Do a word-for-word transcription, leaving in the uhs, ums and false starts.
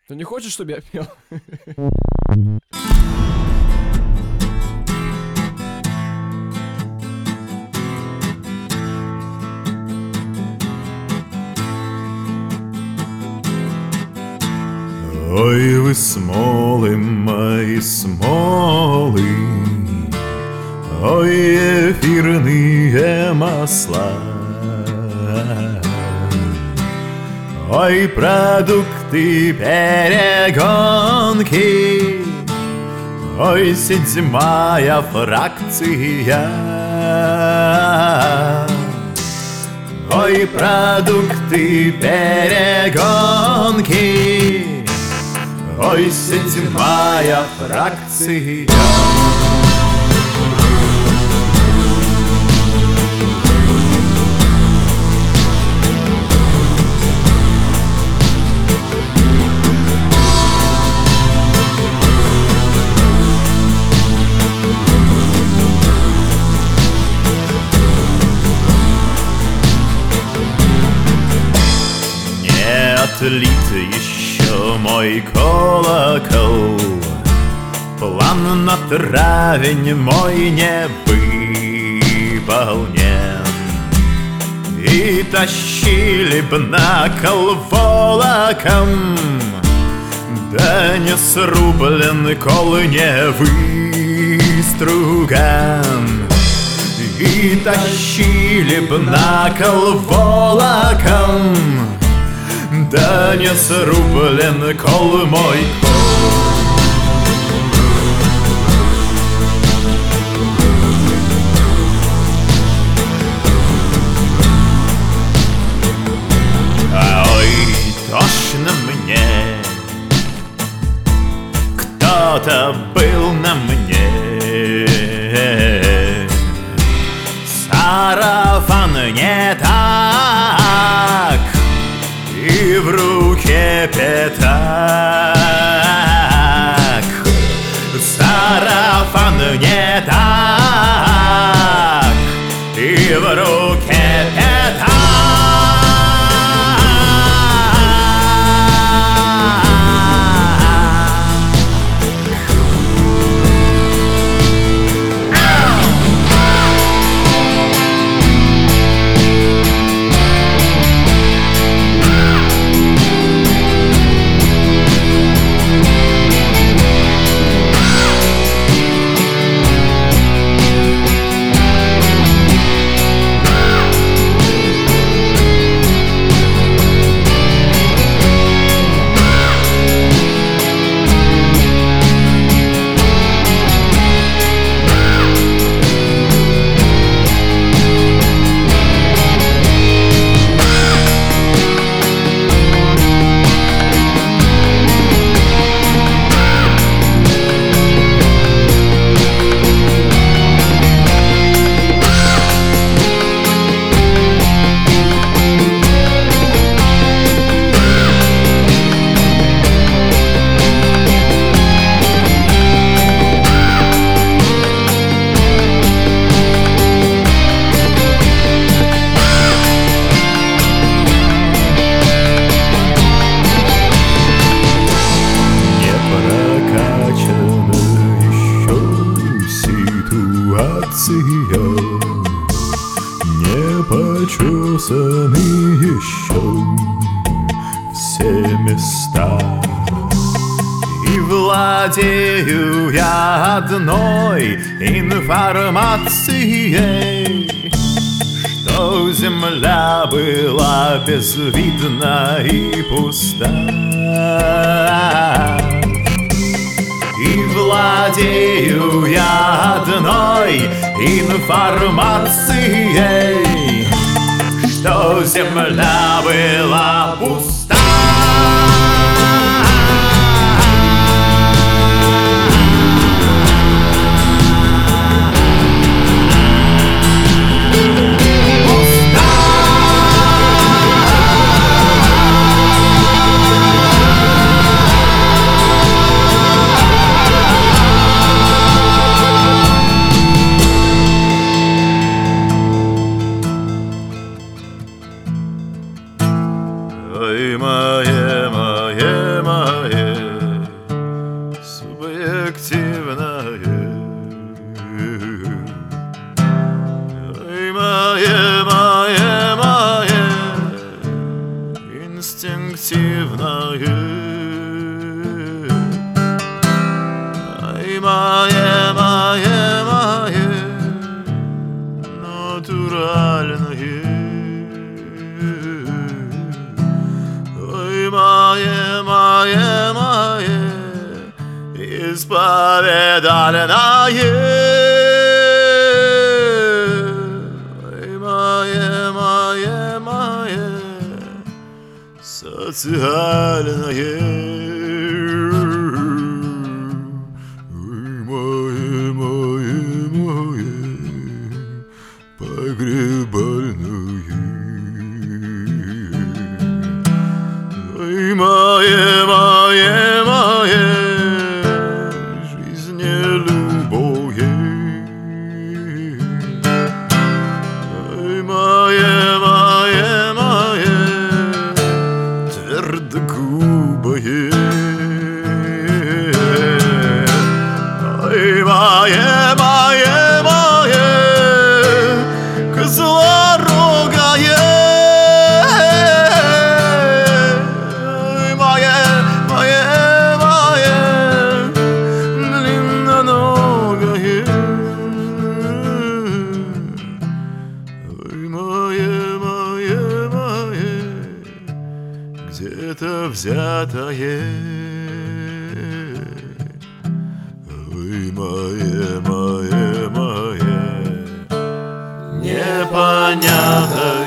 Ты не хочешь, чтобы я пел? Ой, ви смоли, мої смоли, ой, эфирные масла, ой, продукты перегонки, ой, седьмая фракция, ой, продукты перегонки, ой, седьмая фракция. Не отлит еще мой колокол, план на травень мой не выполнен. И тащили б на кол волоком, да не срублен кол не выструган. И тащили б на кол волоком, да не срублен кол мой кол. Ой, тошно мне, кто-то был на мне. Сарафан не так, и в руке пятак. Сарафан не так, и в руке пятак. Не почесаны еще все места. И владею я одной информацией, что земля была безвидна и пуста. И владею я одной информацией, что земля была пуста. Ой, мое, мое, мое. Ай, мое, мое, мое натуральное. Ой, мое, мое, мое исповедальное. Ой, мое, мое, мое социальное. Ой, мое, мое, мое погребальное. Ой, мое, мое, мое жизнелюбое. Ой, мое, мое, мое твердогубое. Ой, мое, мое, мое козлорогое. Ой, мое, мое, мое длинноногое. Ой, мое, мое, мое где-то взятое. Ой, мое, мое, мое непонятное.